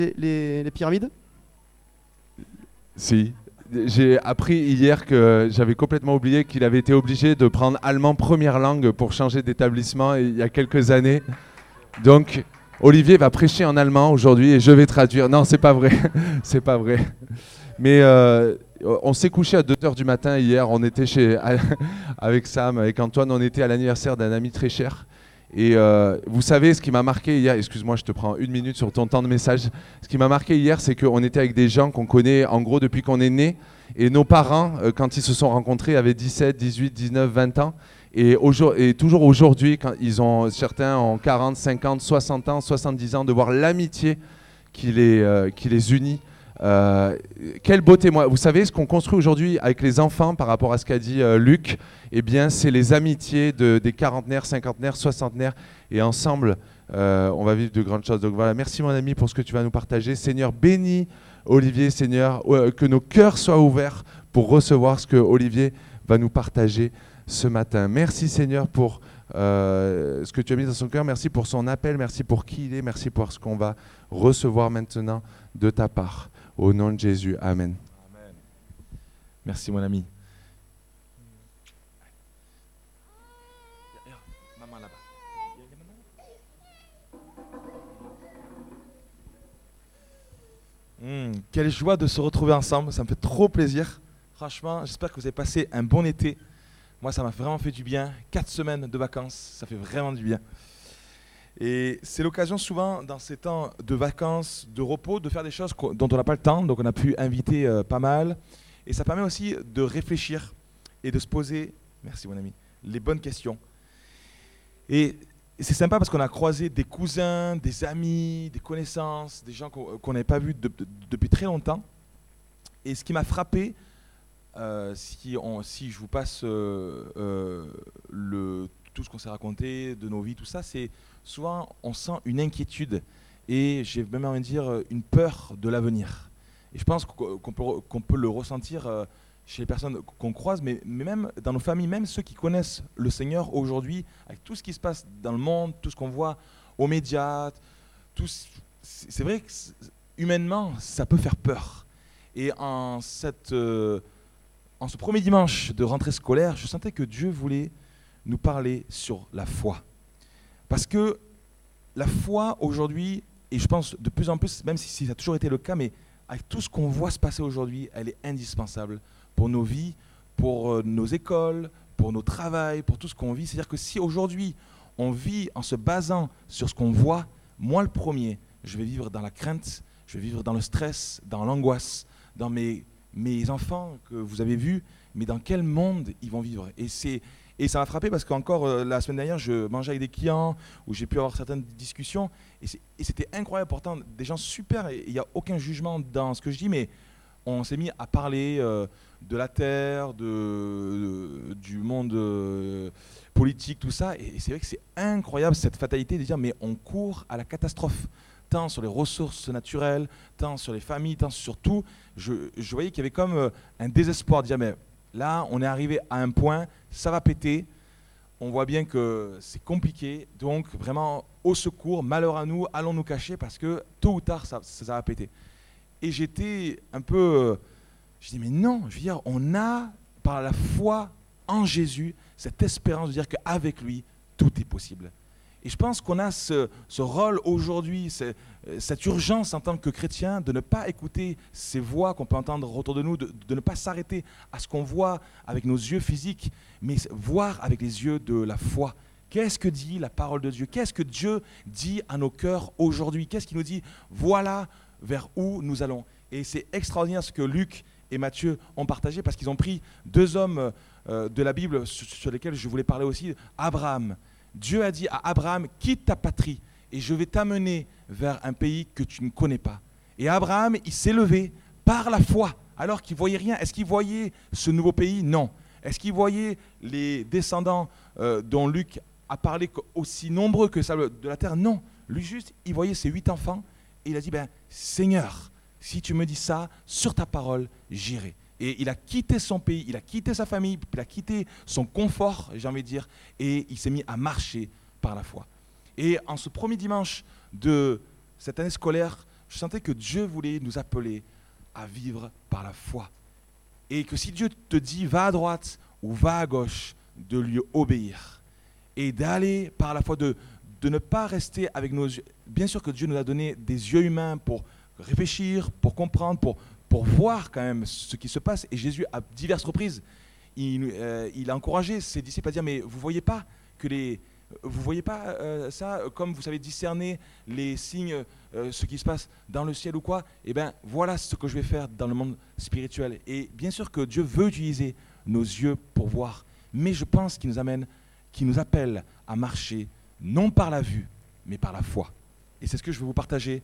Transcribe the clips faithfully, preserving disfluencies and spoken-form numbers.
les, les, les pyramides? Si. J'ai appris hier que j'avais complètement oublié qu'il avait été obligé de prendre allemand première langue pour changer d'établissement il y a quelques années. Donc, Olivier va prêcher en allemand aujourd'hui et je vais traduire. Non, c'est pas vrai. C'est pas vrai. Mais euh, on s'est couché à deux heures du matin hier. On était chez, avec Sam, avec Antoine, on était à l'anniversaire d'un ami très cher. Et euh, vous savez, ce qui m'a marqué hier, excuse-moi, je te prends une minute sur ton temps de message. Ce qui m'a marqué hier, c'est qu'on était avec des gens qu'on connaît en gros depuis qu'on est né. Et nos parents, euh, quand ils se sont rencontrés, avaient dix-sept, dix-huit, dix-neuf, vingt ans. Et, et toujours aujourd'hui, quand ils ont, certains ont quarante, cinquante, soixante ans, soixante-dix ans, de voir l'amitié qui les, euh, qui les unit. Euh, quelle beau témoin. Vous savez, ce qu'on construit aujourd'hui avec les enfants par rapport à ce qu'a dit euh, Luc, eh bien, c'est les amitiés de, des quarantenaires, cinquantenaires, soixantenaires. Et ensemble, euh, on va vivre de grandes choses. Donc voilà, merci mon ami pour ce que tu vas nous partager. Seigneur, bénis Olivier, Seigneur, euh, que nos cœurs soient ouverts pour recevoir ce que Olivier va nous partager ce matin. Merci Seigneur pour euh, ce que tu as mis dans son cœur. Merci pour son appel. Merci pour qui il est. Merci pour ce qu'on va recevoir maintenant de ta part. Au nom de Jésus, Amen. Amen. Merci mon ami. Maman là-bas. Mmh, quelle joie de se retrouver ensemble, ça me fait trop plaisir. Franchement, j'espère que vous avez passé un bon été. Moi, ça m'a vraiment fait du bien. Quatre semaines de vacances, ça fait vraiment du bien. Et c'est l'occasion souvent, dans ces temps de vacances, de repos, de faire des choses dont on n'a pas le temps. Donc on a pu inviter euh, pas mal. Et ça permet aussi de réfléchir et de se poser, merci mon ami, les bonnes questions. Et c'est sympa parce qu'on a croisé des cousins, des amis, des connaissances, des gens qu'on qu'on n'avait pas vus de, de, depuis très longtemps. Et ce qui m'a frappé, euh, si, on, si je vous passe euh, euh, le, tout ce qu'on s'est raconté, de nos vies, tout ça, c'est souvent on sent une inquiétude et j'ai même envie de dire une peur de l'avenir. Et je pense qu'on peut, qu'on peut le ressentir euh, chez les personnes qu'on croise, mais, mais même dans nos familles, même ceux qui connaissent le Seigneur aujourd'hui, avec tout ce qui se passe dans le monde, tout ce qu'on voit aux médias, tout, c'est vrai que humainement, ça peut faire peur. Et en, cette, euh, en ce premier dimanche de rentrée scolaire, je sentais que Dieu voulait nous parler sur la foi. Parce que la foi aujourd'hui, et je pense de plus en plus, même si ça a toujours été le cas, mais avec tout ce qu'on voit se passer aujourd'hui, elle est indispensable pour nos vies, pour euh, nos écoles, pour nos travails, pour tout ce qu'on vit. C'est-à-dire que si aujourd'hui on vit en se basant sur ce qu'on voit, moi le premier, je vais vivre dans la crainte, je vais vivre dans le stress, dans l'angoisse, dans mes, mes enfants que vous avez vus, mais dans quel monde ils vont vivre. Et c'est Et ça m'a frappé parce qu'encore euh, la semaine dernière, je mangeais avec des clients où j'ai pu avoir certaines discussions et, c'est, et c'était incroyable. Pourtant, des gens super, et il n'y a aucun jugement dans ce que je dis, mais on s'est mis à parler euh, de la terre, de, de, du monde euh, politique, tout ça. Et, et c'est vrai que c'est incroyable cette fatalité de dire mais on court à la catastrophe, tant sur les ressources naturelles, tant sur les familles, tant sur tout. Je, je voyais qu'il y avait comme euh, un désespoir de dire mais là, on est arrivé à un point, ça va péter, on voit bien que c'est compliqué, donc vraiment au secours, malheur à nous, allons nous cacher parce que tôt ou tard, ça, ça, ça va péter. Et j'étais un peu, je dis mais non, je veux dire, on a par la foi en Jésus cette espérance de dire qu'avec lui, tout est possible. Et je pense qu'on a ce, ce rôle aujourd'hui, ce, cette urgence en tant que chrétien de ne pas écouter ces voix qu'on peut entendre autour de nous, de, de ne pas s'arrêter à ce qu'on voit avec nos yeux physiques, mais voir avec les yeux de la foi. Qu'est-ce que dit la parole de Dieu? Qu'est-ce que Dieu dit à nos cœurs aujourd'hui? Qu'est-ce qu'il nous dit? Voilà vers où nous allons. Et c'est extraordinaire ce que Luc et Matthieu ont partagé parce qu'ils ont pris deux hommes euh, de la Bible sur, sur lesquels je voulais parler aussi, Abraham. Dieu a dit à Abraham, quitte ta patrie et je vais t'amener vers un pays que tu ne connais pas. Et Abraham, il s'est levé par la foi alors qu'il ne voyait rien. Est-ce qu'il voyait ce nouveau pays? Non. Est-ce qu'il voyait les descendants euh, dont Luc a parlé aussi nombreux que ça de la terre? Non. Lui juste, il voyait ses huit enfants et il a dit, ben, Seigneur, si tu me dis ça, sur ta parole, j'irai. Et il a quitté son pays, il a quitté sa famille, il a quitté son confort, j'ai envie de dire, et il s'est mis à marcher par la foi. Et en ce premier dimanche de cette année scolaire, je sentais que Dieu voulait nous appeler à vivre par la foi. Et que si Dieu te dit va à droite ou va à gauche, de lui obéir. Et d'aller par la foi, de, de ne pas rester avec nos yeux. Bien sûr que Dieu nous a donné des yeux humains pour réfléchir, pour comprendre, pour, pour voir quand même ce qui se passe. Et Jésus, à diverses reprises, il, euh, il a encouragé ses disciples à dire, mais vous ne voyez pas que les... Vous voyez pas euh, ça, comme vous savez discerner les signes, euh, ce qui se passe dans le ciel ou quoi? Eh bien, voilà ce que je vais faire dans le monde spirituel. Et bien sûr que Dieu veut utiliser nos yeux pour voir, mais je pense qu'il nous amène, qu'il nous appelle à marcher, non par la vue, mais par la foi. Et c'est ce que je veux vous partager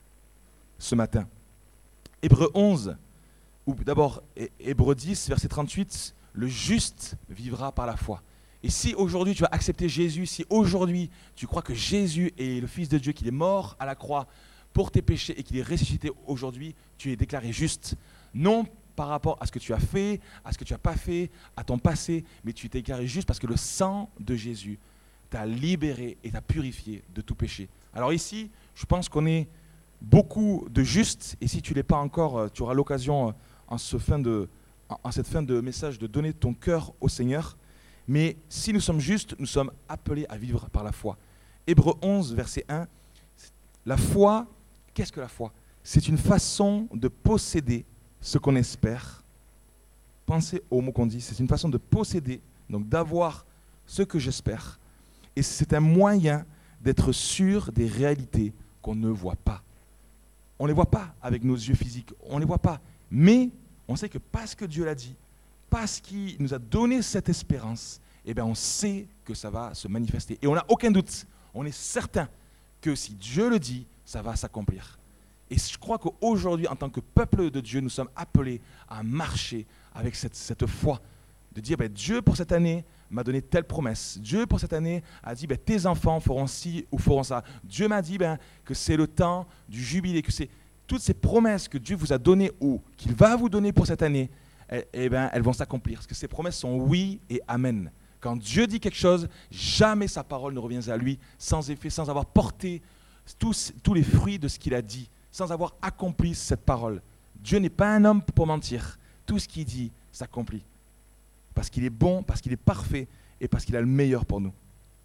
ce matin. Hébreux onze, ou d'abord Hébreux dix, verset trente-huit, le juste vivra par la foi. Et si aujourd'hui tu vas accepter Jésus, si aujourd'hui tu crois que Jésus est le Fils de Dieu, qu'il est mort à la croix pour tes péchés et qu'il est ressuscité aujourd'hui, tu es déclaré juste. Non par rapport à ce que tu as fait, à ce que tu n'as pas fait, à ton passé, mais tu es déclaré juste parce que le sang de Jésus t'a libéré et t'a purifié de tout péché. Alors ici, je pense qu'on est beaucoup de justes, et si tu ne l'es pas encore, tu auras l'occasion en, ce fin de, en cette fin de message de donner ton cœur au Seigneur. Mais si nous sommes justes, nous sommes appelés à vivre par la foi. Hébreux onze, verset un, la foi, qu'est-ce que la foi? C'est une façon de posséder ce qu'on espère. Pensez au mot qu'on dit, c'est une façon de posséder, donc d'avoir ce que j'espère. Et c'est un moyen d'être sûr des réalités qu'on ne voit pas. On ne les voit pas avec nos yeux physiques, on ne les voit pas. Mais on sait que parce que Dieu l'a dit, parce qu'il nous a donné cette espérance, eh bien on sait que ça va se manifester. Et on n'a aucun doute, on est certain que si Dieu le dit, ça va s'accomplir. Et je crois qu'aujourd'hui, en tant que peuple de Dieu, nous sommes appelés à marcher avec cette, cette foi, de dire, ben, Dieu pour cette année m'a donné telle promesse. Dieu pour cette année a dit, ben, tes enfants feront ci ou feront ça. Dieu m'a dit ben, que c'est le temps du jubilé, que c'est toutes ces promesses que Dieu vous a données ou qu'il va vous donner pour cette année, eh, eh ben, elles vont s'accomplir. Parce que ces promesses sont oui et amen. Quand Dieu dit quelque chose, jamais sa parole ne revient à lui sans effet, sans avoir porté tous, tous les fruits de ce qu'il a dit, sans avoir accompli cette parole. Dieu n'est pas un homme pour mentir. Tout ce qu'il dit s'accomplit. Parce qu'il est bon, parce qu'il est parfait et parce qu'il a le meilleur pour nous.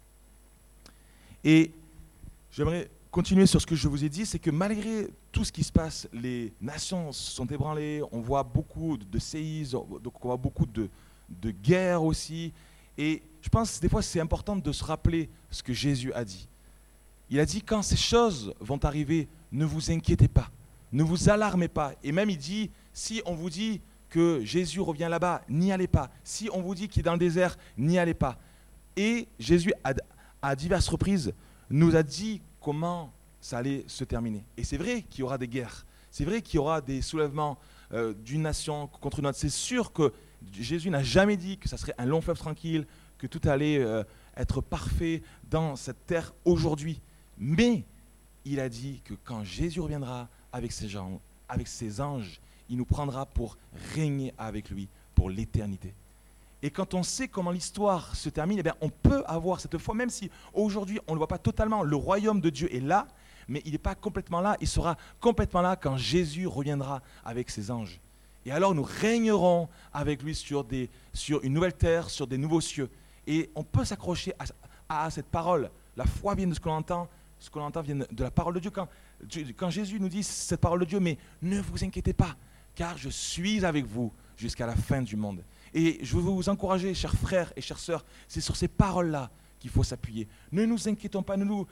Et j'aimerais continuer sur ce que je vous ai dit, c'est que malgré tout ce qui se passe, les nations se sont ébranlées, on voit beaucoup de séismes, donc on voit beaucoup de, de guerres aussi. Et je pense que des fois c'est important de se rappeler ce que Jésus a dit. Il a dit, quand ces choses vont arriver, ne vous inquiétez pas, ne vous alarmez pas. Et même il dit, si on vous dit que Jésus revient là-bas, n'y allez pas. Si on vous dit qu'il est dans le désert, n'y allez pas. Et Jésus, à, à diverses reprises, nous a dit comment ça allait se terminer. Et c'est vrai qu'il y aura des guerres. C'est vrai qu'il y aura des soulèvements euh, d'une nation contre une autre. C'est sûr que Jésus n'a jamais dit que ça serait un long fleuve tranquille, que tout allait euh, être parfait dans cette terre aujourd'hui. Mais il a dit que quand Jésus reviendra avec ses gens, avec ses anges, il nous prendra pour régner avec lui pour l'éternité. Et quand on sait comment l'histoire se termine, eh bien, on peut avoir cette foi, même si aujourd'hui on ne le voit pas totalement, le royaume de Dieu est là, mais il n'est pas complètement là, il sera complètement là quand Jésus reviendra avec ses anges. Et alors nous régnerons avec lui sur, des, sur une nouvelle terre, sur des nouveaux cieux. Et on peut s'accrocher à, à cette parole. La foi vient de ce qu'on entend, ce qu'on entend vient de la parole de Dieu. Quand, quand Jésus nous dit cette parole de Dieu, mais ne vous inquiétez pas, car je suis avec vous jusqu'à la fin du monde. Et je veux vous encourager, chers frères et chères sœurs, c'est sur ces paroles-là qu'il faut s'appuyer. Ne nous inquiétons pas, ne nous,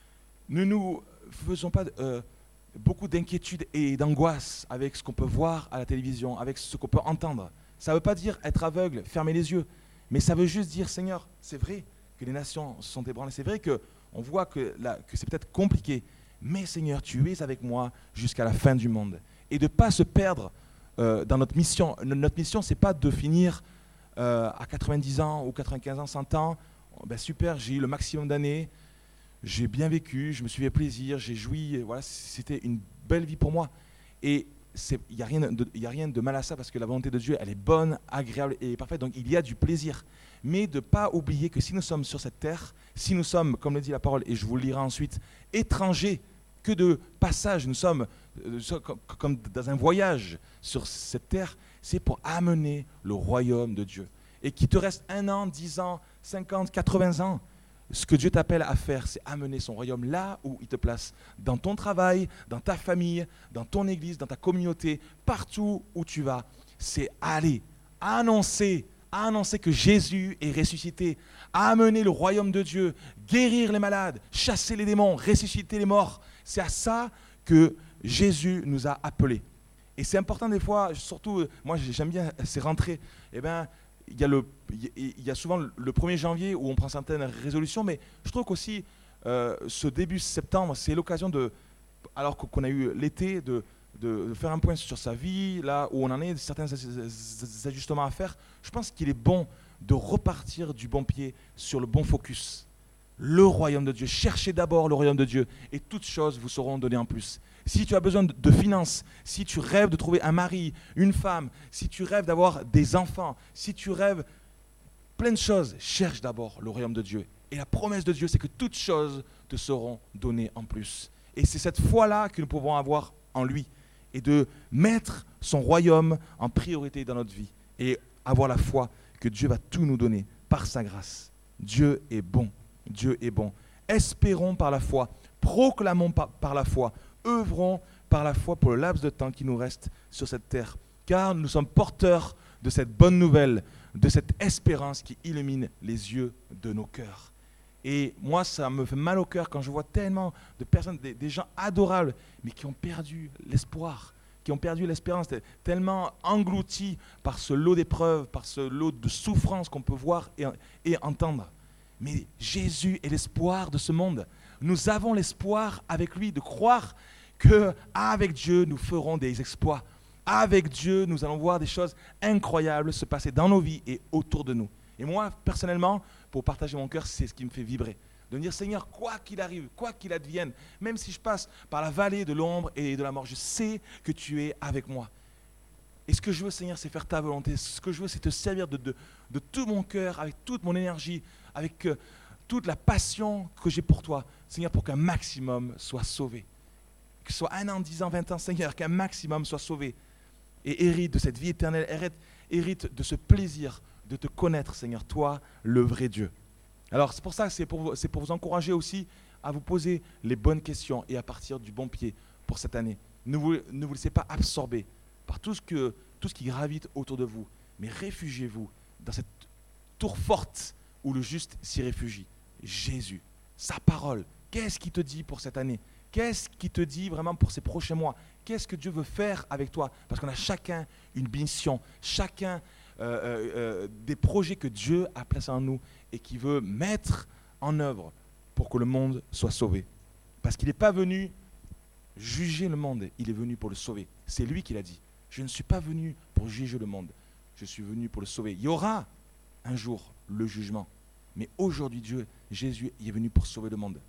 ne nous faisons pas euh, beaucoup d'inquiétude et d'angoisse avec ce qu'on peut voir à la télévision, avec ce qu'on peut entendre. Ça ne veut pas dire être aveugle, fermer les yeux, mais ça veut juste dire, Seigneur, c'est vrai que les nations se sont ébranlées, c'est vrai qu'on voit que, là, que c'est peut-être compliqué, mais Seigneur, tu es avec moi jusqu'à la fin du monde. Et de ne pas se perdre euh, dans notre mission. Notre mission, ce n'est pas de finir euh, à quatre-vingt-dix ans ou quatre-vingt-quinze ans, cent ans. Ben super, j'ai eu le maximum d'années, j'ai bien vécu, je me suis fait plaisir, j'ai joui, voilà, c'était une belle vie pour moi. Et il n'y a, a rien de mal à ça parce que la volonté de Dieu, elle est bonne, agréable et parfaite, donc il y a du plaisir. Mais de ne pas oublier que si nous sommes sur cette terre, si nous sommes, comme le dit la parole, et je vous le lirai ensuite, étrangers, que de passage, nous sommes euh, comme dans un voyage sur cette terre, c'est pour amener le royaume de Dieu. Et qu'il te reste un an, dix ans, cinquante, quatre-vingts ans, ce que Dieu t'appelle à faire, c'est amener son royaume là où il te place, dans ton travail, dans ta famille, dans ton église, dans ta communauté, partout où tu vas. C'est aller, annoncer, annoncer que Jésus est ressuscité, amener le royaume de Dieu, guérir les malades, chasser les démons, ressusciter les morts. C'est à ça que Jésus nous a appelés. Et c'est important des fois, surtout, moi j'aime bien ces rentrées, eh bien, il y a le, il y a souvent le premier janvier où on prend certaines résolutions, mais je trouve qu'aussi euh, ce début septembre, c'est l'occasion de, alors qu'on a eu l'été, de, de faire un point sur sa vie, là où on en est, certains ajustements à faire. Je pense qu'il est bon de repartir du bon pied sur le bon focus. Le royaume de Dieu. Cherchez d'abord le royaume de Dieu et toutes choses vous seront données en plus. Si tu as besoin de, de finances, si tu rêves de trouver un mari, une femme, si tu rêves d'avoir des enfants, si tu rêves plein de choses, cherche d'abord le royaume de Dieu. Et la promesse de Dieu, c'est que toutes choses te seront données en plus. Et c'est cette foi-là que nous pouvons avoir en lui et de mettre son royaume en priorité dans notre vie et avoir la foi que Dieu va tout nous donner par sa grâce. Dieu est bon. Dieu est bon. Espérons par la foi, proclamons par, par la foi, œuvrons par la foi pour le laps de temps qui nous reste sur cette terre, car nous sommes porteurs de cette bonne nouvelle, de cette espérance qui illumine les yeux de nos cœurs. Et moi, ça me fait mal au cœur quand je vois tellement de personnes, des, des gens adorables, mais qui ont perdu l'espoir, qui ont perdu l'espérance, tellement engloutis par ce lot d'épreuves, par ce lot de souffrances qu'on peut voir et, et entendre. Mais Jésus est l'espoir de ce monde. Nous avons l'espoir avec lui de croire qu'avec Dieu, nous ferons des exploits. Avec Dieu, nous allons voir des choses incroyables se passer dans nos vies et autour de nous. Et moi, personnellement, pour partager mon cœur, c'est ce qui me fait vibrer. De me dire, Seigneur, quoi qu'il arrive, quoi qu'il advienne, même si je passe par la vallée de l'ombre et de la mort, je sais que tu es avec moi. Et ce que je veux, Seigneur, c'est faire ta volonté. Ce que je veux, c'est te servir de, de, de tout mon cœur, avec toute mon énergie, avec euh, toute la passion que j'ai pour toi, Seigneur, pour qu'un maximum soit sauvé. Que ce soit un an, dix ans, vingt ans, Seigneur, qu'un maximum soit sauvé et hérite de cette vie éternelle, hérite, hérite de ce plaisir de te connaître, Seigneur, toi, le vrai Dieu. Alors, c'est pour ça que c'est pour, c'est pour vous encourager aussi à vous poser les bonnes questions et à partir du bon pied pour cette année. Ne vous, ne vous laissez pas absorber par tout ce, que, tout ce qui gravite autour de vous, mais réfugiez-vous dans cette tour forte où le juste s'y réfugie. Jésus, sa parole, qu'est-ce qu'il te dit pour cette année? Qu'est-ce qu'il te dit vraiment pour ces prochains mois? Qu'est-ce que Dieu veut faire avec toi? Parce qu'on a chacun une mission, chacun euh, euh, euh, des projets que Dieu a placés en nous et qui veut mettre en œuvre pour que le monde soit sauvé. Parce qu'il n'est pas venu juger le monde, il est venu pour le sauver. C'est lui qui l'a dit. Je ne suis pas venu pour juger le monde, je suis venu pour le sauver. Il y aura un jour le jugement, mais aujourd'hui Dieu, Jésus, il est venu pour sauver le monde.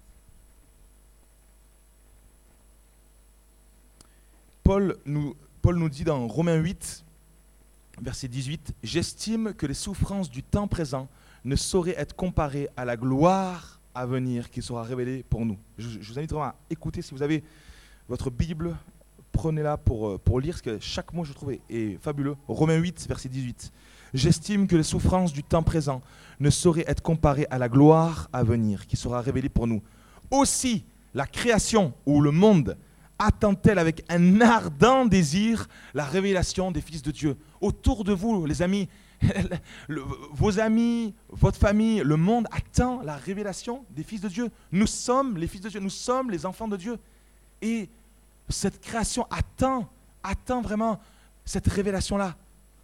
Paul nous, Paul nous dit dans Romains huit, verset dix-huit, « J'estime que les souffrances du temps présent ne sauraient être comparées à la gloire à venir qui sera révélée pour nous. » Je, je vous invite vraiment à écouter. Si vous avez votre Bible, prenez-la pour, pour lire, parce que chaque mot, je trouve, est, est fabuleux. Romains huit, verset dix-huit. « J'estime que les souffrances du temps présent ne sauraient être comparées à la gloire à venir qui sera révélée pour nous. Aussi, la création ou le monde attend-elle avec un ardent désir la révélation des fils de Dieu. » Autour de vous, les amis, le, vos amis, votre famille, le monde attend la révélation des fils de Dieu. Nous sommes les fils de Dieu, nous sommes les enfants de Dieu. Et cette création attend, attend vraiment cette révélation-là.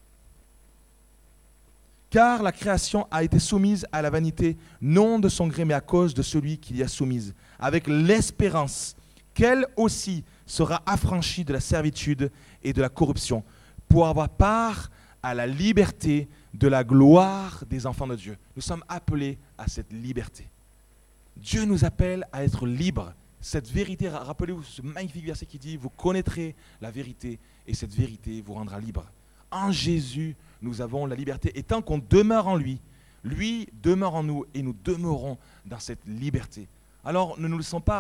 Car la création a été soumise à la vanité, non de son gré, mais à cause de celui qui l'y a soumise, avec l'espérance qu'elle aussi sera affranchie de la servitude et de la corruption, pour avoir part à la liberté de la gloire des enfants de Dieu. Nous sommes appelés à cette liberté. Dieu nous appelle à être libres. Cette vérité, rappelez-vous ce magnifique verset qui dit « Vous connaîtrez la vérité et cette vérité vous rendra libre ». En Jésus, nous avons la liberté. Et tant qu'on demeure en lui, lui demeure en nous et nous demeurons dans cette liberté. Alors ne nous laissons pas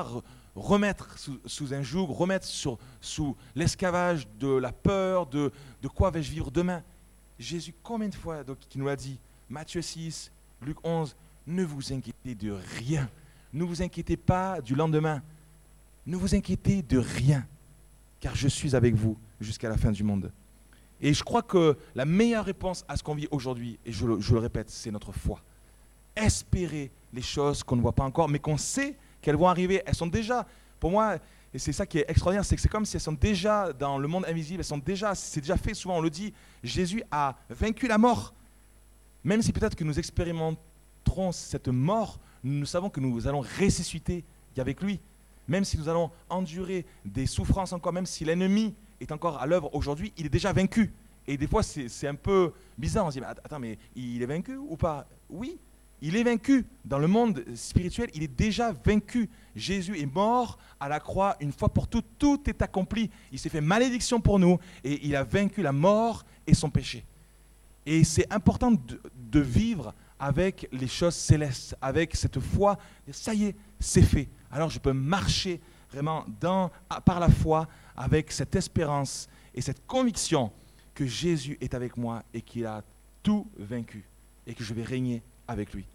remettre sous, sous un joug, remettre sur, sous l'esclavage de la peur, de, de quoi vais-je vivre demain. Jésus, combien de fois donc, qui nous l'a dit, Matthieu six, Luc onze, ne vous inquiétez de rien. Ne vous inquiétez pas du lendemain. Ne vous inquiétez de rien, car je suis avec vous jusqu'à la fin du monde. Et je crois que la meilleure réponse à ce qu'on vit aujourd'hui, et je le, je le répète, c'est notre foi. Espérer les choses qu'on ne voit pas encore, mais qu'on sait qu'elles vont arriver. Elles sont déjà, pour moi, et c'est ça qui est extraordinaire, c'est que c'est comme si elles sont déjà dans le monde invisible, elles sont déjà, c'est déjà fait, souvent on le dit, Jésus a vaincu la mort. Même si peut-être que nous expérimenterons cette mort, nous savons que nous allons ressusciter avec lui. Même si nous allons endurer des souffrances encore, même si l'ennemi est encore à l'œuvre aujourd'hui, il est déjà vaincu. Et des fois, c'est, c'est un peu bizarre. On se dit, mais attends, mais il est vaincu ou pas? Oui, il est vaincu. Dans le monde spirituel, il est déjà vaincu. Jésus est mort à la croix une fois pour toutes. Tout est accompli. Il s'est fait malédiction pour nous et il a vaincu la mort et son péché. Et c'est important de, de vivre avec les choses célestes, avec cette foi. Ça y est, c'est fait. Alors je peux marcher vraiment dans, par la foi avec cette espérance et cette conviction que Jésus est avec moi et qu'il a tout vaincu et que je vais régner avec lui.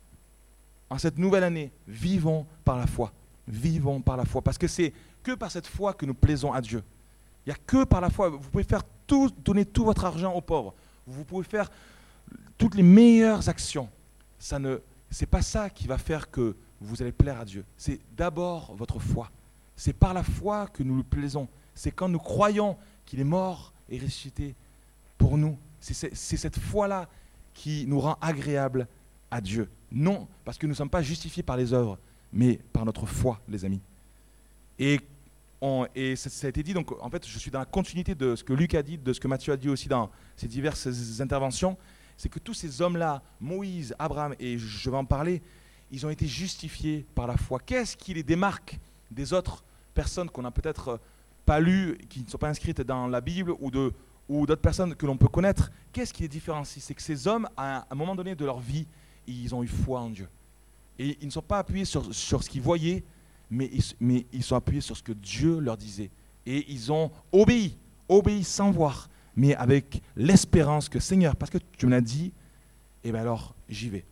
En cette nouvelle année, vivons par la foi. Vivons par la foi. Parce que c'est que par cette foi que nous plaisons à Dieu. Il n'y a que par la foi. Vous pouvez faire tout, donner tout votre argent aux pauvres. Vous pouvez faire toutes les meilleures actions. Ça ne, c'est pas ça qui va faire que vous allez plaire à Dieu. C'est d'abord votre foi. C'est par la foi que nous lui plaisons. C'est quand nous croyons qu'il est mort et ressuscité pour nous. C'est, c'est, c'est cette foi-là qui nous rend agréable à Dieu. Non, parce que nous ne sommes pas justifiés par les œuvres, mais par notre foi, les amis. Et, on, et ça, ça a été dit, donc en fait, je suis dans la continuité de ce que Luc a dit, de ce que Matthieu a dit aussi dans ses diverses interventions. C'est que tous ces hommes-là, Moïse, Abraham, et je vais en parler, ils ont été justifiés par la foi. Qu'est-ce qui les démarque des autres personnes qu'on n'a peut-être pas lues, qui ne sont pas inscrites dans la Bible, ou, de, ou d'autres personnes que l'on peut connaître? Qu'est-ce qui les différencie? C'est que ces hommes, à un moment donné de leur vie, ils ont eu foi en Dieu. Et ils ne sont pas appuyés sur, sur ce qu'ils voyaient, mais ils, mais ils sont appuyés sur ce que Dieu leur disait. Et ils ont obéi, obéi sans voir, mais avec l'espérance que Seigneur, parce que tu me l'as dit, et bien alors j'y vais.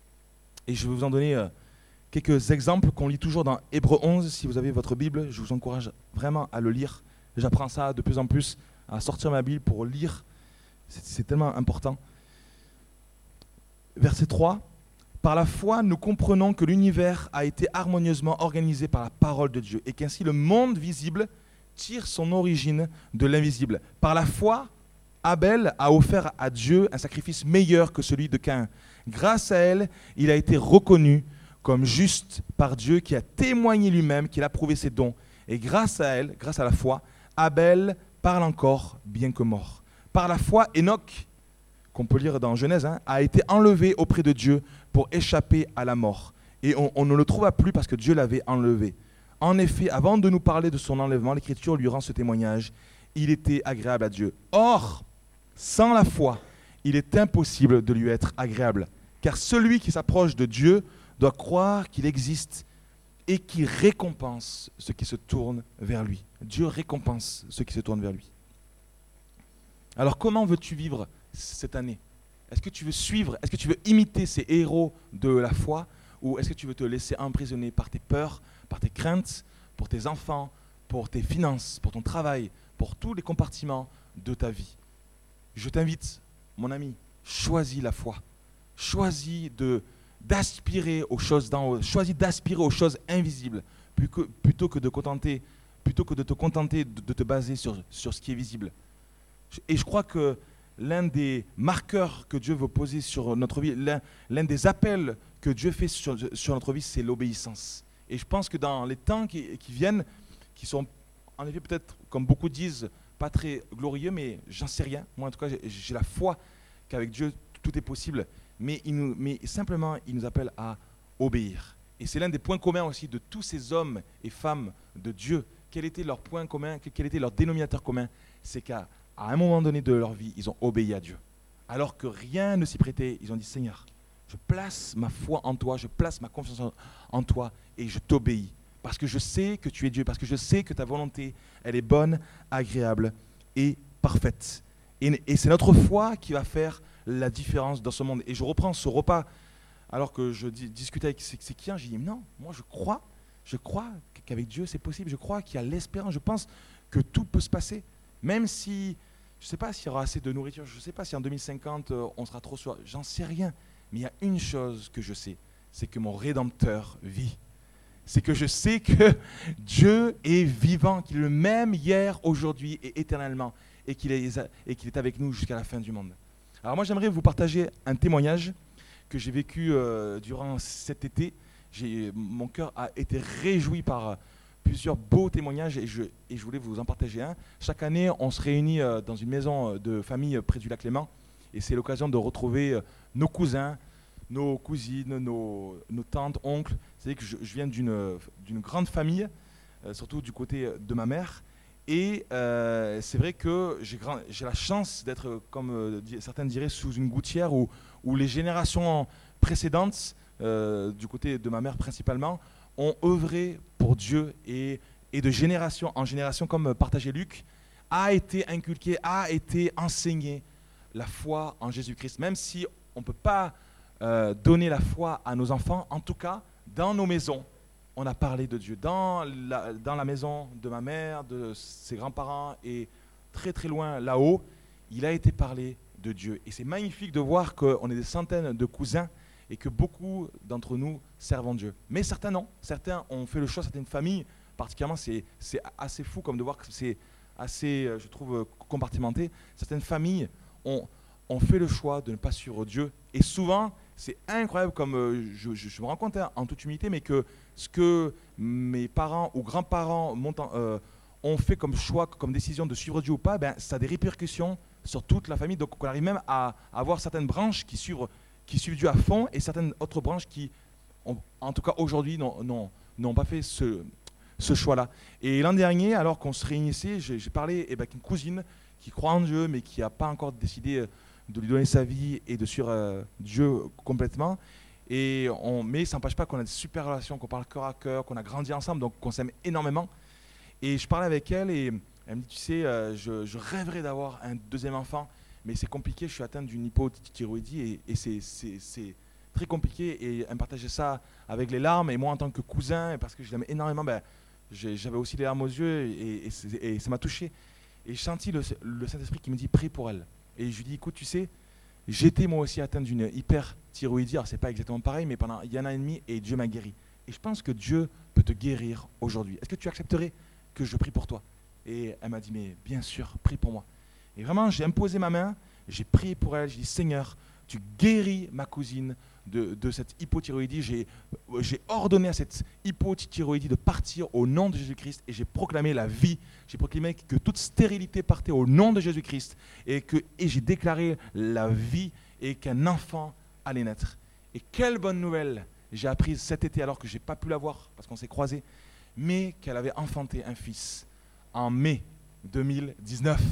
Et je vais vous en donner euh, quelques exemples qu'on lit toujours dans Hébreux onze. Si vous avez votre Bible, je vous encourage vraiment à le lire. J'apprends ça de plus en plus, à sortir ma Bible pour lire. C'est, c'est tellement important. Verset trois. Par la foi, nous comprenons que l'univers a été harmonieusement organisé par la parole de Dieu et qu'ainsi le monde visible tire son origine de l'invisible. Par la foi, Abel a offert à Dieu un sacrifice meilleur que celui de Caïn. Grâce à elle, il a été reconnu comme juste par Dieu qui a témoigné lui-même qu'il a prouvé ses dons. Et grâce à elle, grâce à la foi, Abel parle encore bien que mort. Par la foi, Enoch, qu'on peut lire dans Genèse, hein, a été enlevé auprès de Dieu pour échapper à la mort. Et on, on ne le trouva plus parce que Dieu l'avait enlevé. En effet, avant de nous parler de son enlèvement, l'Écriture lui rend ce témoignage. Il était agréable à Dieu. Or, sans la foi, il est impossible de lui être agréable. Car celui qui s'approche de Dieu doit croire qu'il existe et qu'il récompense ceux qui se tournent vers lui. Dieu récompense ceux qui se tournent vers lui. Alors comment veux-tu vivre cette année? Est-ce que tu veux suivre, est-ce que tu veux imiter ces héros de la foi, ou est-ce que tu veux te laisser emprisonner par tes peurs, par tes craintes, pour tes enfants, pour tes finances, pour ton travail, pour tous les compartiments de ta vie? Je t'invite, mon ami, choisis la foi. Choisis de, d'aspirer aux choses d'en haut. Choisis d'aspirer aux choses invisibles plutôt que de, contenter, plutôt que de te contenter de, de te baser sur, sur ce qui est visible. Et je crois que l'un des marqueurs que Dieu veut poser sur notre vie, l'un, l'un des appels que Dieu fait sur, sur notre vie, c'est l'obéissance. Et je pense que dans les temps qui, qui viennent, qui sont en effet peut-être, comme beaucoup disent, pas très glorieux, mais j'en sais rien. Moi, en tout cas, j'ai, j'ai la foi qu'avec Dieu, tout est possible. Mais, il nous, mais simplement, il nous appelle à obéir. Et c'est l'un des points communs aussi de tous ces hommes et femmes de Dieu. Quel était leur point commun, quel était leur dénominateur commun? C'est qu'à à un moment donné de leur vie, ils ont obéi à Dieu. Alors que rien ne s'y prêtait, ils ont dit, Seigneur, je place ma foi en toi, je place ma confiance en toi et je t'obéis. parce que je sais que tu es Dieu, parce que je sais que ta volonté, elle est bonne, agréable et parfaite. Et, et c'est notre foi qui va faire la différence dans ce monde. Et je reprends ce repas, alors que je dis, discutais avec Séquien, j'ai dit non, moi je crois, je crois qu'avec Dieu c'est possible, je crois qu'il y a l'espérance, je pense que tout peut se passer, même si, je ne sais pas s'il y aura assez de nourriture, je ne sais pas si en deux mille cinquante euh, on sera trop soif, j'en sais rien, mais il y a une chose que je sais, c'est que mon Rédempteur vit. C'est que je sais que Dieu est vivant, qu'il est le même hier, aujourd'hui et éternellement, et qu'il est, et qu'il est avec nous jusqu'à la fin du monde. Alors moi j'aimerais vous partager un témoignage que j'ai vécu euh, durant cet été. J'ai, mon cœur a été réjoui par plusieurs beaux témoignages et je, et je voulais vous en partager un. Chaque année, on se réunit euh, dans une maison de famille près du lac Léman et c'est l'occasion de retrouver euh, nos cousins, nos cousines, nos, nos tantes, oncles. C'est que je, je viens d'une, d'une grande famille, euh, surtout du côté de ma mère. Et euh, c'est vrai que j'ai, grand, j'ai la chance d'être, comme euh, certains diraient, sous une gouttière où, où les générations précédentes, euh, du côté de ma mère principalement, ont œuvré pour Dieu et, et de génération en génération, comme partageait Luc, a été inculqué, a été enseigné la foi en Jésus-Christ. Même si on ne peut pas euh, donner la foi à nos enfants, en tout cas, dans nos maisons, on a parlé de Dieu. Dans la, dans la maison de ma mère, de ses grands-parents et très très loin là-haut, il a été parlé de Dieu. Et c'est magnifique de voir qu'on est des centaines de cousins et que beaucoup d'entre nous servent Dieu. Mais certains non. Certains ont fait le choix, certaines familles, particulièrement, c'est, c'est assez fou comme de voir que c'est assez, je trouve, compartimenté. Certaines familles ont, ont fait le choix de ne pas suivre Dieu. Et souvent, c'est incroyable comme euh, je, je, je me rends compte hein, en toute humilité, mais que ce que mes parents ou grands-parents montent, euh, ont fait comme choix, comme décision de suivre Dieu ou pas, ben, ça a des répercussions sur toute la famille. Donc on arrive même à, à avoir certaines branches qui suivent, qui suivent Dieu à fond et certaines autres branches qui, ont, en tout cas aujourd'hui, n'ont, n'ont, n'ont pas fait ce, ce choix-là. Et l'an dernier, alors qu'on se réunissait, j'ai, j'ai parlé eh ben, avec une cousine qui croit en Dieu, mais qui n'a pas encore décidé de lui donner sa vie et de suivre euh, Dieu complètement. Et on, mais ça n'empêche pas qu'on a des super relations, qu'on parle cœur à cœur, qu'on a grandi ensemble, donc qu'on s'aime énormément. Et je parlais avec elle et elle me dit, tu sais, euh, je, je rêverais d'avoir un deuxième enfant, mais c'est compliqué, je suis atteinte d'une hypothyroïdie et, et c'est, c'est, c'est très compliqué. Et elle me partageait ça avec les larmes. Et moi, en tant que cousin, parce que je l'aime énormément, ben, j'avais aussi les larmes aux yeux et, et, et ça m'a touché. Et j'ai senti le, le Saint-Esprit qui me dit, prie pour elle. Et je lui dis, écoute, tu sais, j'étais moi aussi atteint d'une hyperthyroïdie, alors c'est pas exactement pareil, mais pendant il y a un an et demi, et Dieu m'a guéri. Et je pense que Dieu peut te guérir aujourd'hui. Est-ce que tu accepterais que je prie pour toi? Et elle m'a dit, mais bien sûr, prie pour moi. Et vraiment, j'ai imposé ma main, j'ai prié pour elle, j'ai dit, Seigneur, tu guéris ma cousine de, de cette hypothyroïdie. J'ai, j'ai ordonné à cette hypothyroïdie de partir au nom de Jésus-Christ et j'ai proclamé la vie. J'ai proclamé que toute stérilité partait au nom de Jésus-Christ et, que, et j'ai déclaré la vie et qu'un enfant allait naître. Et quelle bonne nouvelle j'ai apprise cet été alors que je n'ai pas pu la voir parce qu'on s'est croisés, mais qu'elle avait enfanté un fils en mai deux mille dix-neuf.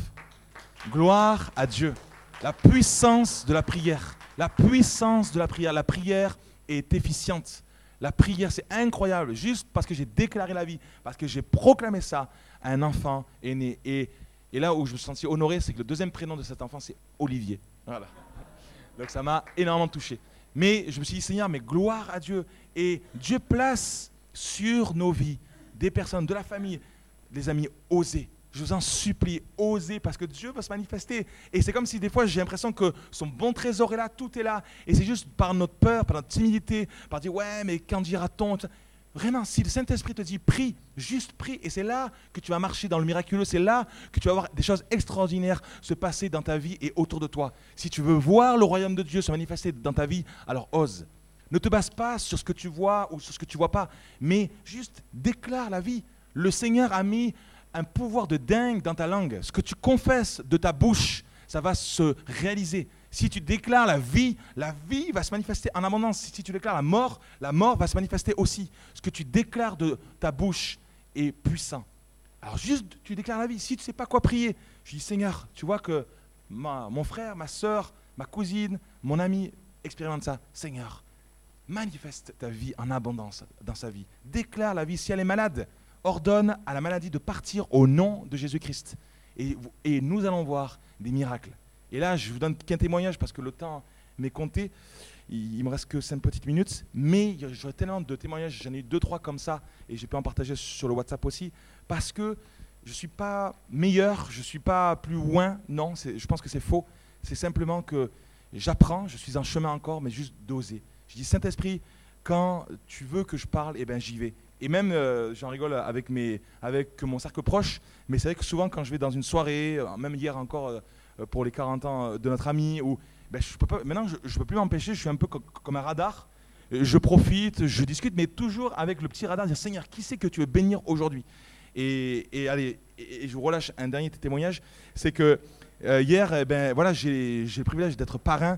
Gloire à Dieu. La puissance de la prière. La puissance de la prière. La prière est efficiente. La prière, c'est incroyable. Juste parce que j'ai déclaré la vie, parce que j'ai proclamé ça, un enfant est né. Et, et là où je me suis senti honoré, c'est que le deuxième prénom de cet enfant, c'est Olivier. Voilà. Donc ça m'a énormément touché. Mais je me suis dit, Seigneur, mais gloire à Dieu. Et Dieu place sur nos vies des personnes de la famille, les amis, osez. Je vous en supplie, osez, parce que Dieu va se manifester. Et c'est comme si des fois j'ai l'impression que son bon trésor est là, tout est là. Et c'est juste par notre peur, par notre timidité, par dire ouais, mais qu'en dira-t-on? Vraiment, si le Saint-Esprit te dit prie, juste prie. Et c'est là que tu vas marcher dans le miraculeux. C'est là que tu vas voir des choses extraordinaires se passer dans ta vie et autour de toi. Si tu veux voir le royaume de Dieu se manifester dans ta vie, alors ose. Ne te base pas sur ce que tu vois ou sur ce que tu ne vois pas, mais juste déclare la vie. Le Seigneur a mis un pouvoir de dingue dans ta langue. Ce que tu confesses de ta bouche, ça va se réaliser. Si tu déclares la vie, la vie va se manifester en abondance. Si tu déclares la mort, la mort va se manifester aussi. Ce que tu déclares de ta bouche est puissant. Alors juste, tu déclares la vie. Si tu ne sais pas quoi prier, je dis Seigneur, tu vois que ma, mon frère, ma soeur, ma cousine, mon ami expérimente ça. Seigneur, manifeste ta vie en abondance dans sa vie. Déclare la vie. Si elle est malade, ordonne à la maladie de partir au nom de Jésus-Christ. Et, et nous allons voir des miracles. Et là, je vous donne qu'un témoignage parce que le temps m'est compté. Il ne me reste que cinq petites minutes. Mais j'aurais tellement de témoignages. J'en ai eu deux, trois comme ça. Et j'ai pu en partager sur le WhatsApp aussi. Parce que je ne suis pas meilleur, je ne suis pas plus loin. Non, je pense que c'est faux. C'est simplement que j'apprends, je suis en chemin encore, mais juste d'oser. Je dis, Saint-Esprit, quand tu veux que je parle, eh ben, j'y vais. Et même, euh, j'en rigole avec, mes, avec mon cercle proche, mais c'est vrai que souvent, quand je vais dans une soirée, même hier encore euh, pour les quarante ans de notre ami, où, ben, je peux pas, maintenant, je ne peux plus m'empêcher, je suis un peu co- comme un radar. Je profite, je discute, mais toujours avec le petit radar, dire, Seigneur, qui c'est que tu veux bénir aujourd'hui ? Et, et allez, et, et je vous relâche un dernier témoignage, c'est que euh, hier, eh ben, voilà, j'ai, j'ai le privilège d'être parrain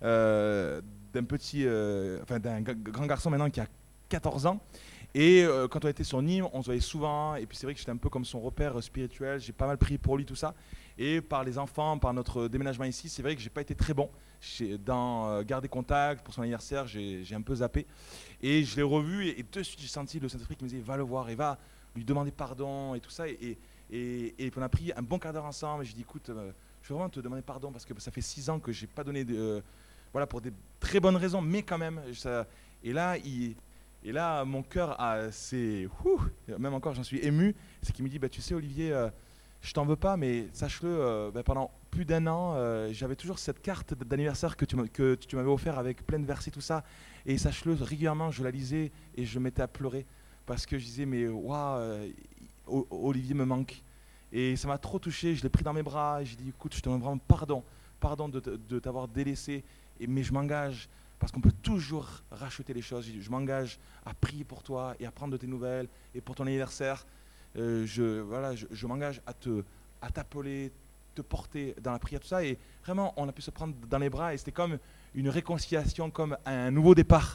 euh, d'un petit, euh, enfin d'un g- grand garçon maintenant qui a quatorze ans. Et euh, quand on était sur Nîmes, on se voyait souvent. Et puis c'est vrai que j'étais un peu comme son repère spirituel. J'ai pas mal prié pour lui, tout ça. Et par les enfants, par notre déménagement ici, c'est vrai que j'ai pas été très bon j'ai, dans euh, garder contact. Pour son anniversaire, j'ai, j'ai un peu zappé. Et je l'ai revu et, et de suite j'ai senti le Saint-Esprit qui me disait, va le voir et va lui demander pardon et tout ça. Et, et, et on a pris un bon quart d'heure ensemble. Et j'ai dit, écoute, euh, je veux vraiment te demander pardon parce que ça fait six ans que j'ai pas donné, de, euh, voilà, pour des très bonnes raisons, mais quand même. Ça, et là, il, et là, mon cœur a, c'est, ouh, même encore, j'en suis ému. C'est qu'il me dit, bah, tu sais, Olivier, euh, je t'en veux pas, mais sache-le, euh, bah, pendant plus d'un an, euh, j'avais toujours cette carte d'anniversaire que tu, que tu m'avais offert avec plein de versets, tout ça. Et sache-le, régulièrement, je la lisais et je mettais à pleurer parce que je disais, mais waouh, euh, Olivier me manque. Et ça m'a trop touché, je l'ai pris dans mes bras et j'ai dit, écoute, je te demande vraiment pardon, pardon de, de, de t'avoir délaissé, et, mais je m'engage, parce qu'on peut toujours racheter les choses. Je, je m'engage à prier pour toi et à prendre de tes nouvelles, et pour ton anniversaire, euh, je, voilà, je, je m'engage à, te, à t'appeler, te porter dans la prière, tout ça. Et vraiment, on a pu se prendre dans les bras, et c'était comme une réconciliation, comme un nouveau départ.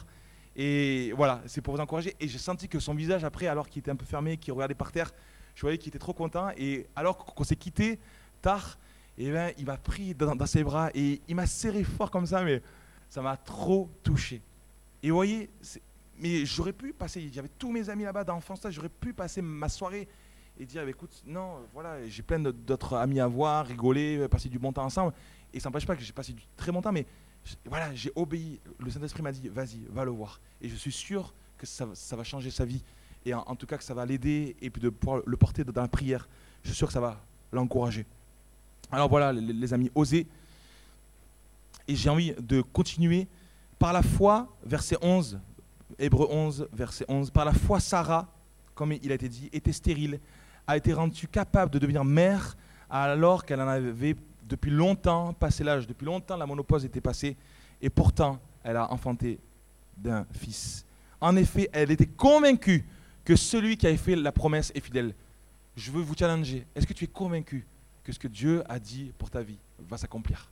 Et voilà, c'est pour vous encourager. Et j'ai senti que son visage, après, alors qu'il était un peu fermé, qu'il regardait par terre, je voyais qu'il était trop content. Et alors qu'on s'est quitté tard, eh ben, il m'a pris dans, dans ses bras et il m'a serré fort comme ça, mais ça m'a trop touché. Et vous voyez, c'est, mais j'aurais pu passer, j'avais tous mes amis là-bas d'enfance, j'aurais pu passer ma soirée et dire, écoute, non, voilà, j'ai plein d'autres amis à voir, rigoler, passer du bon temps ensemble. Et ça n'empêche pas que j'ai passé du très bon temps, mais voilà, j'ai obéi. Le Saint-Esprit m'a dit, vas-y, va le voir. Et je suis sûr que ça, ça va changer sa vie. Et en, en tout cas, que ça va l'aider et puis de pouvoir le porter dans la prière. Je suis sûr que ça va l'encourager. Alors voilà, les, les amis, osez. Et j'ai envie de continuer par la foi, verset onze, Hébreux onze, verset onze. Par la foi, Sarah, comme il a été dit, était stérile, a été rendue capable de devenir mère alors qu'elle en avait depuis longtemps passé l'âge. Depuis longtemps, la ménopause était passée et pourtant, elle a enfanté d'un fils. En effet, elle était convaincue que celui qui avait fait la promesse est fidèle. Je veux vous challenger. Est-ce que tu es convaincu que ce que Dieu a dit pour ta vie va s'accomplir?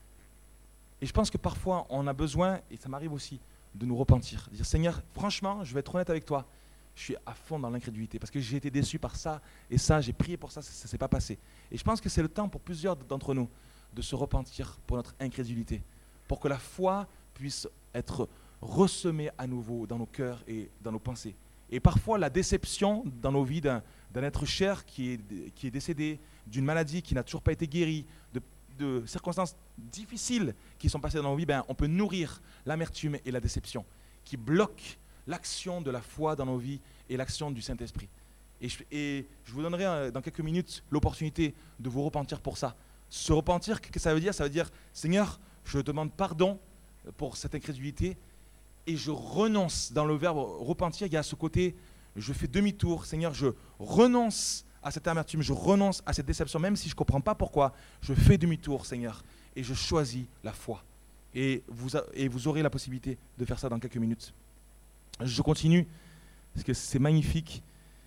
Et je pense que parfois, on a besoin, et ça m'arrive aussi, de nous repentir. De dire, Seigneur, franchement, je vais être honnête avec toi, je suis à fond dans l'incrédulité parce que j'ai été déçu par ça et ça, j'ai prié pour ça, ça ne s'est pas passé. Et je pense que c'est le temps pour plusieurs d'entre nous de se repentir pour notre incrédulité, pour que la foi puisse être ressemée à nouveau dans nos cœurs et dans nos pensées. Et parfois, la déception dans nos vies d'un, d'un être cher qui est, qui est décédé, d'une maladie qui n'a toujours pas été guérie, de, de circonstances difficiles qui sont passées dans nos vies, ben, on peut nourrir l'amertume et la déception qui bloquent l'action de la foi dans nos vies et l'action du Saint-Esprit. Et je, et je vous donnerai euh, dans quelques minutes l'opportunité de vous repentir pour ça. Se repentir, qu'est-ce que ça veut dire? Ça veut dire, Seigneur, je te demande pardon pour cette incrédulité et je renonce. Dans le verbe repentir, il y a ce côté, je fais demi-tour. Seigneur, je renonce à cette amertume, je renonce à cette déception, même si je ne comprends pas pourquoi. Je fais demi-tour, Seigneur, et je choisis la foi. Et vous, a, et vous aurez la possibilité de faire ça dans quelques minutes. Je continue, parce que c'est magnifique.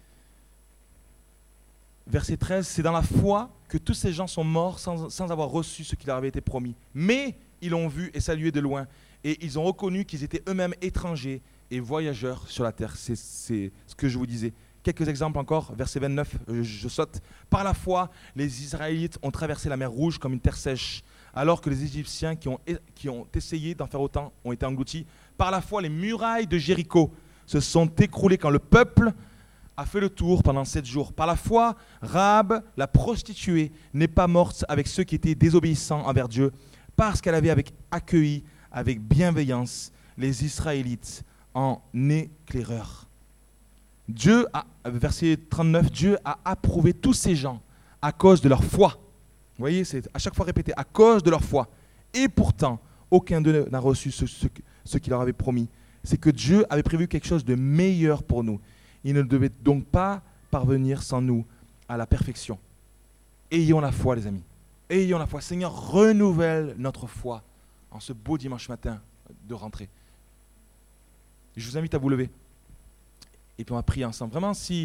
Verset treize, c'est dans la foi que tous ces gens sont morts sans, sans avoir reçu ce qui leur avait été promis. Mais ils l'ont vu et salué de loin, et ils ont reconnu qu'ils étaient eux-mêmes étrangers et voyageurs sur la terre. C'est, c'est ce que je vous disais, Quelques exemples encore, verset vingt-neuf, je, je saute. Par la foi, les Israélites ont traversé la mer Rouge comme une terre sèche, alors que les Égyptiens qui ont, qui ont essayé d'en faire autant ont été engloutis. Par la foi, les murailles de Jéricho se sont écroulées quand le peuple a fait le tour pendant sept jours. Par la foi, Rahab, la prostituée, n'est pas morte avec ceux qui étaient désobéissants envers Dieu, parce qu'elle avait avec, accueilli avec bienveillance les Israélites en éclaireur. Dieu a, verset trente-neuf, Dieu a approuvé tous ces gens à cause de leur foi. Vous voyez, c'est à chaque fois répété, à cause de leur foi. Et pourtant, aucun d'eux n'a reçu ce, ce, ce qu'il leur avait promis. C'est que Dieu avait prévu quelque chose de meilleur pour nous. Il ne devait donc pas parvenir sans nous à la perfection. Ayons la foi, les amis. Ayons la foi. Seigneur, renouvelle notre foi en ce beau dimanche matin de rentrée. Je vous invite à vous lever. Et puis on va prier ensemble. Vraiment, si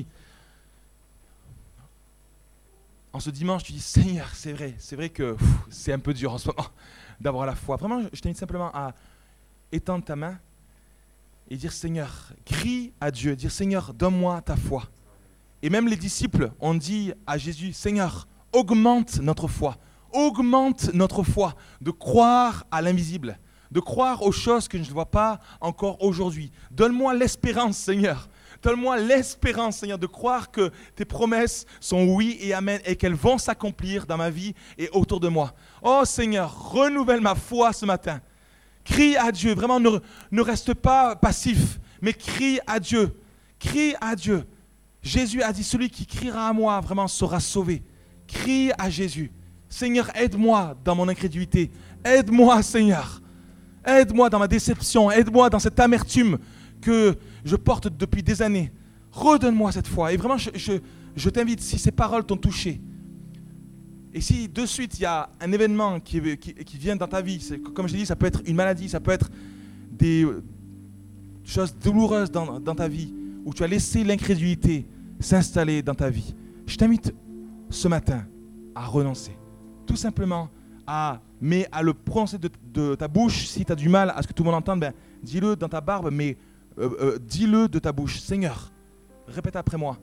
en ce dimanche tu dis Seigneur, c'est vrai, c'est vrai que pff, c'est un peu dur en ce moment d'avoir la foi. Vraiment, je t'invite simplement à étendre ta main et dire Seigneur, crie à Dieu, dire Seigneur, donne-moi ta foi. Et même les disciples ont dit à Jésus, Seigneur, augmente notre foi, augmente notre foi de croire à l'invisible, de croire aux choses que je ne vois pas encore aujourd'hui. Donne-moi l'espérance, Seigneur. Donne-moi l'espérance, Seigneur, de croire que tes promesses sont oui et amen et qu'elles vont s'accomplir dans ma vie et autour de moi. Oh Seigneur, renouvelle ma foi ce matin. Crie à Dieu, vraiment ne, ne reste pas passif, mais crie à Dieu. Crie à Dieu. Jésus a dit, celui qui criera à moi vraiment sera sauvé. Crie à Jésus. Seigneur, aide-moi dans mon incrédulité. Aide-moi, Seigneur. Aide-moi dans ma déception. Aide-moi dans cette amertume que je porte depuis des années. Redonne-moi cette foi. Et vraiment, je, je, je t'invite, si ces paroles t'ont touché, et si de suite il y a un événement qui, qui, qui vient dans ta vie, c'est, comme je l'ai dit, ça peut être une maladie, ça peut être des choses douloureuses dans, dans ta vie, où tu as laissé l'incrédulité s'installer dans ta vie, je t'invite ce matin à renoncer. Tout simplement à, mais à le prononcer de, de ta bouche. Si tu as du mal à ce que tout le monde entende, ben, dis-le dans ta barbe, mais euh, euh, dis-le de ta bouche. Seigneur, répète après moi.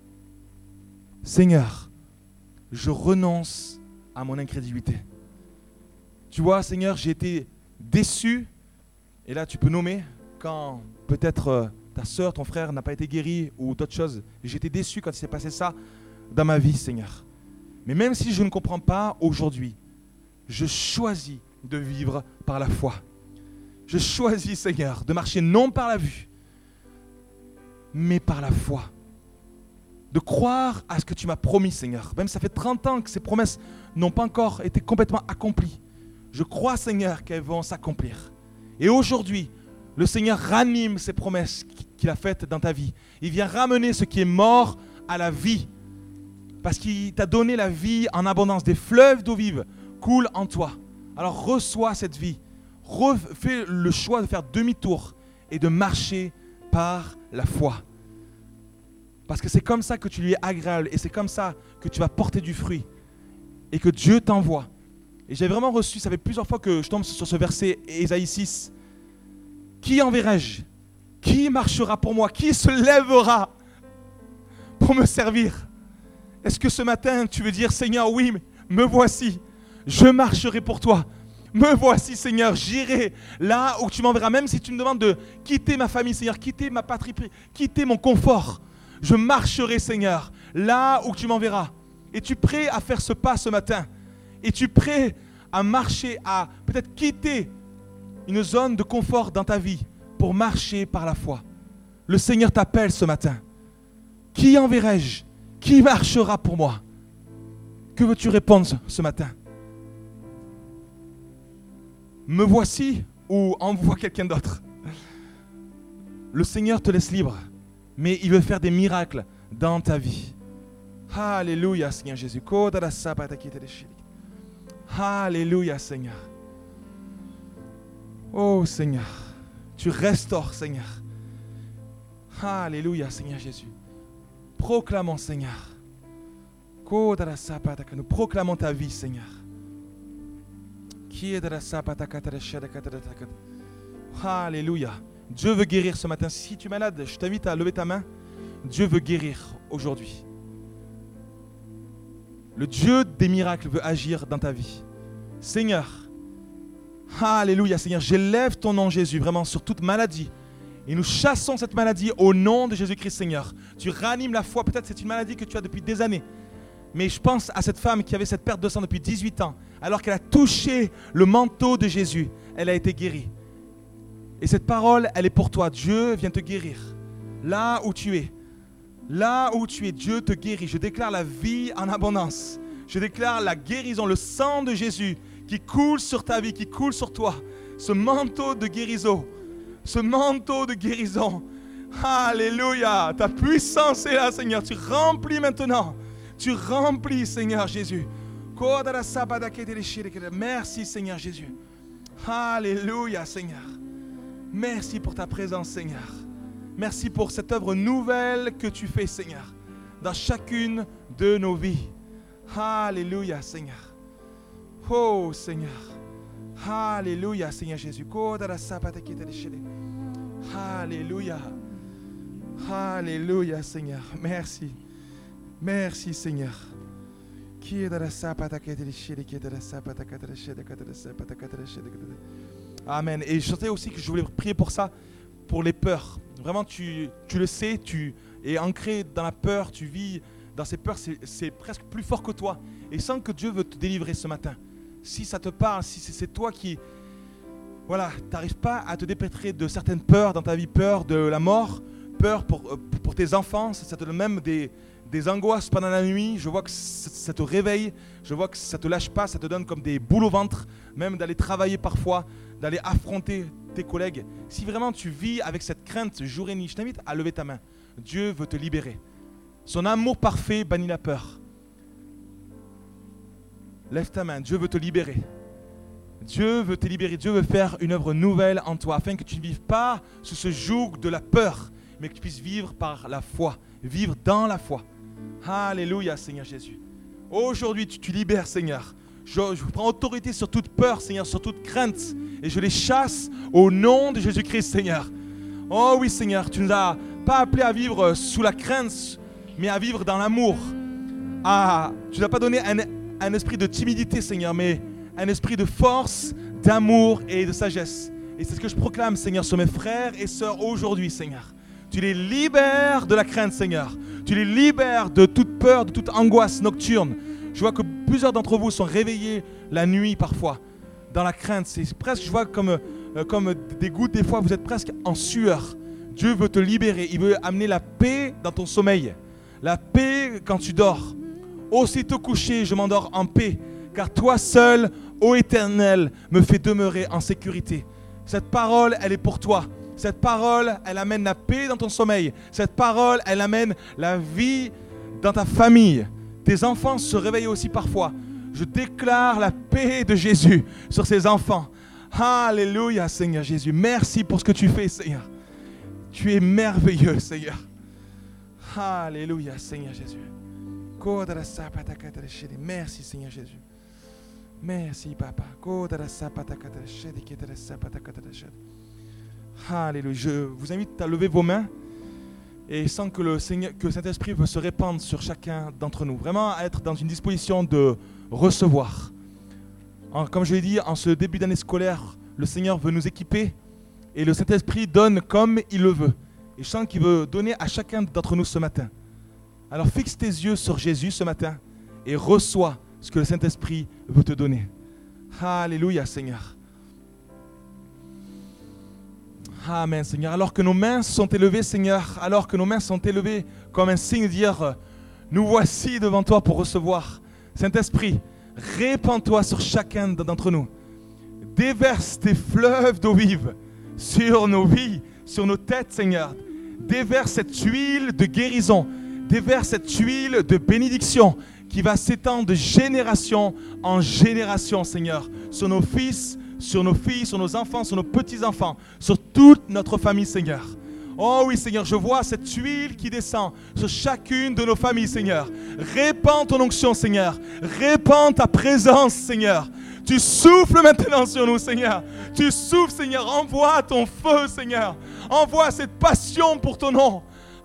Seigneur, je renonce à mon incrédulité. Tu vois, Seigneur, j'ai été déçu, et là tu peux nommer, quand peut-être euh, ta soeur, ton frère n'a pas été guéri ou d'autres choses. J'ai été déçu quand il s'est passé ça dans ma vie, Seigneur. Mais même si je ne comprends pas aujourd'hui, je choisis de vivre par la foi. Je choisis, Seigneur, de marcher non par la vue, mais par la foi. De croire à ce que tu m'as promis, Seigneur. Même ça fait trente ans que ces promesses n'ont pas encore été complètement accomplies. Je crois, Seigneur, qu'elles vont s'accomplir. Et aujourd'hui, le Seigneur ranime ces promesses qu'il a faites dans ta vie. Il vient ramener ce qui est mort à la vie. Parce qu'il t'a donné la vie en abondance. Des fleuves d'eau vive coulent en toi. Alors reçois cette vie. Fais le choix de faire demi-tour et de marcher par la foi. Parce que c'est comme ça que tu lui es agréable et c'est comme ça que tu vas porter du fruit et que Dieu t'envoie. Et j'ai vraiment reçu, ça fait plusieurs fois que je tombe sur ce verset, Ésaïe six. Qui enverrai-je? Qui marchera pour moi? Qui se lèvera pour me servir? Est-ce que ce matin tu veux dire, Seigneur, oui, me voici, je marcherai pour toi. Me voici, Seigneur, j'irai là où tu m'enverras. Même si tu me demandes de quitter ma famille, Seigneur, quitter ma patrie, quitter mon confort. Je marcherai, Seigneur, là où tu m'enverras. Es-tu prêt à faire ce pas ce matin? Es-tu prêt à marcher, à peut-être quitter une zone de confort dans ta vie pour marcher par la foi? Le Seigneur t'appelle ce matin. Qui enverrai-je? Qui marchera pour moi? Que veux-tu répondre ce matin? Me voici ou envoie quelqu'un d'autre? Le Seigneur te laisse libre, mais il veut faire des miracles dans ta vie. Alléluia, Seigneur Jésus. Alléluia, Seigneur. Oh, Seigneur, tu restaures, Seigneur. Alléluia, Seigneur Jésus. Proclamons, Seigneur. Nous proclamons ta vie, Seigneur. Alléluia. Dieu veut guérir ce matin. Si tu es malade, je t'invite à lever ta main. Dieu veut guérir aujourd'hui. Le Dieu des miracles veut agir dans ta vie. Seigneur, alléluia Seigneur, j'élève ton nom Jésus vraiment sur toute maladie. Et nous chassons cette maladie au nom de Jésus-Christ Seigneur. Tu ranimes la foi, peut-être c'est une maladie que tu as depuis des années. Mais je pense à cette femme qui avait cette perte de sang depuis dix-huit ans. Alors qu'elle a touché le manteau de Jésus, elle a été guérie. Et cette parole, elle est pour toi. Dieu vient te guérir. Là où tu es. Là où tu es, Dieu te guérit. Je déclare la vie en abondance. Je déclare la guérison, le sang de Jésus qui coule sur ta vie, qui coule sur toi. Ce manteau de guérison. Ce manteau de guérison. Alléluia. Ta puissance est là, Seigneur. Tu remplis maintenant. Tu remplis, Seigneur Jésus. Merci, Seigneur Jésus. Alléluia, Seigneur. Merci pour ta présence, Seigneur. Merci pour cette œuvre nouvelle que tu fais, Seigneur, dans chacune de nos vies. Alléluia, Seigneur. Oh, Seigneur. Alléluia, Seigneur Jésus. Alléluia. Alléluia, Seigneur. Merci. Merci, Seigneur. Amen. Et je sentais aussi que je voulais prier pour ça, pour les peurs. Vraiment, tu, tu le sais, tu es ancré dans la peur, tu vis dans ces peurs, c'est, c'est presque plus fort que toi. Et sens que Dieu veut te délivrer ce matin. Si ça te parle, si c'est, c'est toi qui... Voilà, tu n'arrives pas à te dépêtrer de certaines peurs dans ta vie, peur de la mort, peur pour, pour tes enfants, ça te donne même des... des angoisses pendant la nuit, je vois que ça te réveille, je vois que ça te lâche pas, ça te donne comme des boules au ventre, même d'aller travailler parfois, d'aller affronter tes collègues. Si vraiment tu vis avec cette crainte jour et nuit, je t'invite à lever ta main. Dieu veut te libérer. Son amour parfait bannit la peur. Lève ta main, Dieu veut te libérer. Dieu veut te libérer, Dieu veut faire une œuvre nouvelle en toi, afin que tu ne vives pas sous ce joug de la peur, mais que tu puisses vivre par la foi, vivre dans la foi. Alléluia, Seigneur Jésus. Aujourd'hui, tu, tu libères, Seigneur. Je, je prends autorité sur toute peur, Seigneur, sur toute crainte. Et je les chasse au nom de Jésus-Christ, Seigneur. Oh oui, Seigneur, tu ne nous as pas appelés à vivre sous la crainte, mais à vivre dans l'amour. Ah, tu ne nous as pas donné un, un esprit de timidité, Seigneur, mais un esprit de force, d'amour et de sagesse. Et c'est ce que je proclame, Seigneur, sur mes frères et sœurs aujourd'hui, Seigneur. Tu les libères de la crainte, Seigneur. Tu les libères de toute peur, de toute angoisse nocturne. Je vois que plusieurs d'entre vous sont réveillés la nuit parfois, dans la crainte. C'est presque, je vois comme, euh, comme des gouttes, des fois vous êtes presque en sueur. Dieu veut te libérer. Il veut amener la paix dans ton sommeil. La paix quand tu dors. Aussitôt couché, je m'endors en paix. Car toi seul, ô Éternel, me fais demeurer en sécurité. Cette parole, elle est pour toi. Cette parole, elle amène la paix dans ton sommeil. Cette parole, elle amène la vie dans ta famille. Tes enfants se réveillent aussi parfois. Je déclare la paix de Jésus sur ces enfants. Alléluia, Seigneur Jésus. Merci pour ce que tu fais, Seigneur. Tu es merveilleux, Seigneur. Alléluia, Seigneur Jésus. Merci, Seigneur Jésus. Merci, Papa. Alléluia. Je vous invite à lever vos mains et sans que le Seigneur, que le Saint-Esprit veut se répandre sur chacun d'entre nous. Vraiment à être dans une disposition de recevoir. En, comme je l'ai dit, en ce début d'année scolaire, le Seigneur veut nous équiper et le Saint-Esprit donne comme il le veut. Et je sens qu'il veut donner à chacun d'entre nous ce matin. Alors fixe tes yeux sur Jésus ce matin et reçois ce que le Saint-Esprit veut te donner. Alléluia, Seigneur. Amen, Seigneur. Alors que nos mains sont élevées, Seigneur, alors que nos mains sont élevées comme un signe de dire, nous voici devant toi pour recevoir. Saint-Esprit, répands-toi sur chacun d'entre nous. Déverse tes fleuves d'eau vive sur nos vies, sur nos têtes, Seigneur. Déverse cette huile de guérison. Déverse cette huile de bénédiction qui va s'étendre de génération en génération, Seigneur, sur nos fils, sur nos filles, sur nos enfants, sur nos petits-enfants, sur toute notre famille, Seigneur. Oh oui, Seigneur, je vois cette huile qui descend sur chacune de nos familles, Seigneur. Répands ton onction, Seigneur. Répands ta présence, Seigneur. Tu souffles maintenant sur nous, Seigneur. Tu souffles, Seigneur. Envoie ton feu, Seigneur. Envoie cette passion pour ton nom.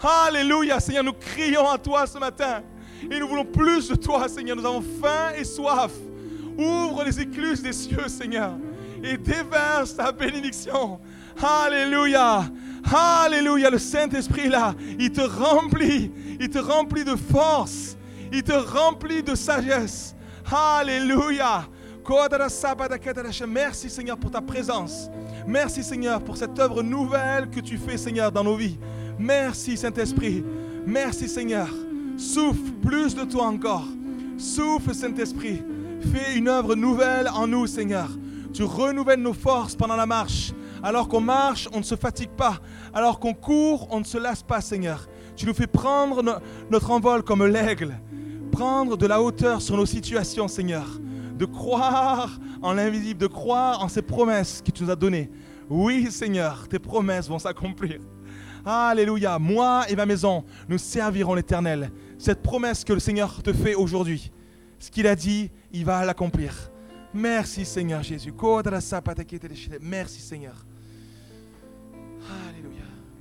Alléluia, Seigneur, nous crions à toi ce matin. Et nous voulons plus de toi, Seigneur. Nous avons faim et soif. Ouvre les écluses des cieux, Seigneur, et déverse ta bénédiction. Alléluia. Alléluia. Le Saint-Esprit là, il te remplit. Il te remplit de force. Il te remplit de sagesse. Alléluia. Merci, Seigneur, pour ta présence. Merci, Seigneur, pour cette œuvre nouvelle que tu fais, Seigneur, dans nos vies. Merci, Saint-Esprit. Merci, Seigneur. Souffle plus de toi encore. Souffle, Saint-Esprit. Fais une œuvre nouvelle en nous, Seigneur. Tu renouvelles nos forces pendant la marche. Alors qu'on marche, on ne se fatigue pas. Alors qu'on court, on ne se lasse pas, Seigneur. Tu nous fais prendre no- notre envol comme l'aigle. Prendre de la hauteur sur nos situations, Seigneur. De croire en l'invisible, de croire en ces promesses que tu nous as données. Oui, Seigneur, tes promesses vont s'accomplir. Alléluia. Moi et ma maison, nous servirons l'Éternel. Cette promesse que le Seigneur te fait aujourd'hui, ce qu'il a dit, il va l'accomplir. Merci, Seigneur Jésus. Merci, Seigneur. Alléluia.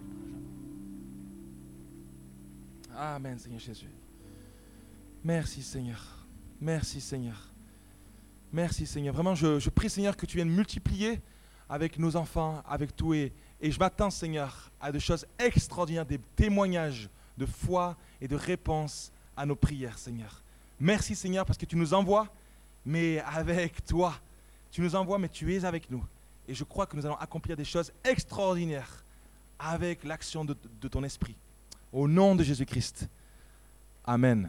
Amen, Seigneur Jésus. Merci, Seigneur. Merci, Seigneur. Merci, Seigneur. Vraiment, je, je prie, Seigneur, que tu viennes multiplier avec nos enfants, avec tout. Et, et je m'attends, Seigneur, à de choses extraordinaires, des témoignages de foi et de réponse à nos prières, Seigneur. Merci, Seigneur, parce que tu nous envoies, mais avec toi. Tu nous envoies, mais tu es avec nous. Et je crois que nous allons accomplir des choses extraordinaires avec l'action de, de ton esprit. Au nom de Jésus-Christ. Amen.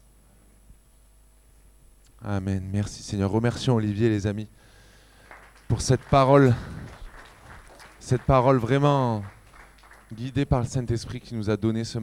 Amen. Merci Seigneur. Remercions Olivier, les amis, pour cette parole, cette parole vraiment guidée par le Saint-Esprit qui nous a donné ce